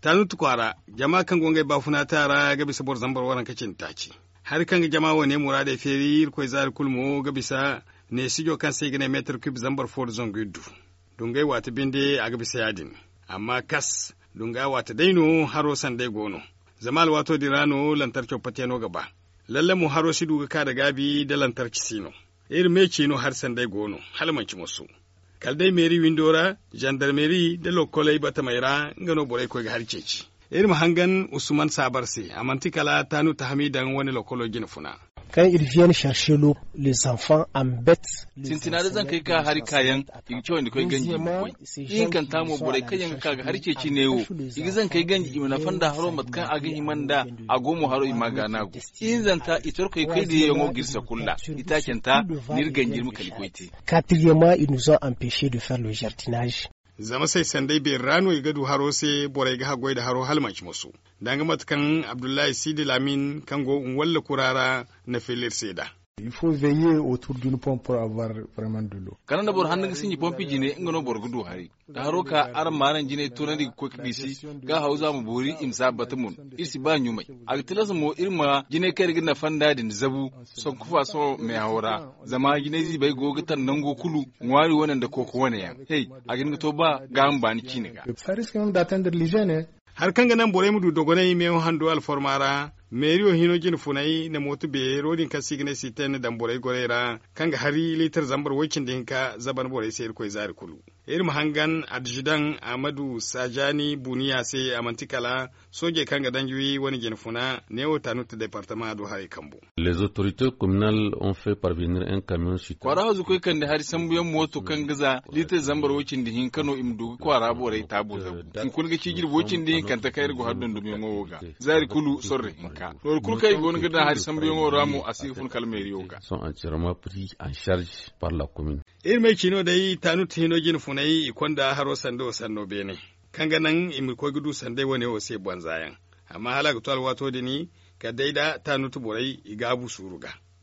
tanutu kwara jama kan gongai ba funa tara ga bisa bor zambar waran kacin taci har kan jama wane murade feri ko zar kulmo ga bisa ne sijo kan sai gane meter cube zambar for zongudu dungai wata binde a ga bisa yadin amma kas dunga wata daino haro sandai gono zamal wato dirano lantarki pateno gaba lalle mu haro shi duga ka da gabi da lantarki sino irin me no har sandai gono halmanci musu kaldai meri windora gendarmerie da lokolai bata maira ngano borai ko ga harceci irin hangan usman sabarse amantikala tanu tahmidan wani lokolo ginfuna quand ils viennent chercher l'eau, les enfants embêtent. Sintina da zan kai ka hari kayan igi wanda kai ganji koi. In kan tamo bore kayan ka ga hari ceci ne wo. Igi zan kai ganji imana fanda haro matkan aga himanda agomo haro imaga nago. In zanta itor kai kai da yango girsa kulla. Ita kenta nir ganji muka likoiti. Quatrièmement, ils nous ont empêché de faire le jardinage. Zama sai sandai bai rano ya gadu haro sai borai ga hagwai da haro halmanci musu. Danga matkan Abdullahi Sidi Lamin kango walla kurara na filir seda. Il faut veiller autour d'une pompe pour avoir vraiment de l'eau. Kanan da bor hannun sinyi pompi jine ingano bor gudu hari. Da haro ka aran maran jine tunan di ko kibisi ga hauza mu bori imsa batamun. Isi ba nyumai. Agtilas mo irma jine kai rigina fanda din zabu son kufa so mai haura. Zama jine zi bai gogitan nango kulu ngwari wannan da koko wane ya. Hey, agin to ba ga an bani kiniga. Ça risque même d'atteindre l'hygiène. Har kan ganan bore mu dogonai me hando alformara meriyo hino jin funai na motu be rodin ka signe siten dan bore gorera kanga hari litar zambar wakin din ka zaban bore sai ko zari kulu irin hangan adjudan Amadu Sajani Buniya sai amantikala soje kanga danjuyi wani jin funa ne wata nuta departement do hari kambo les autorités communales ont fait parvenir un camion sur kwara hazu kai kan da hari sambuyan moto kan gaza litar zambar wakin din Kano imdu kwara bore tabo zabu in kun ga cigir wakin din kan ta kai rigo haddon dumi ngoga zari kulu sorre hinka lor kul kai gon gida har sambiyo ngo ramu asifun kalmeri yoga sont entièrement pris en charge par la commune mai kino dai tanu tino jin funai ikonda haro sando sanno bene kanga nan imi ko gudu sande wone o se bonzayan amma halaga to alwato dini ka daida tanu tuburai igabu suruga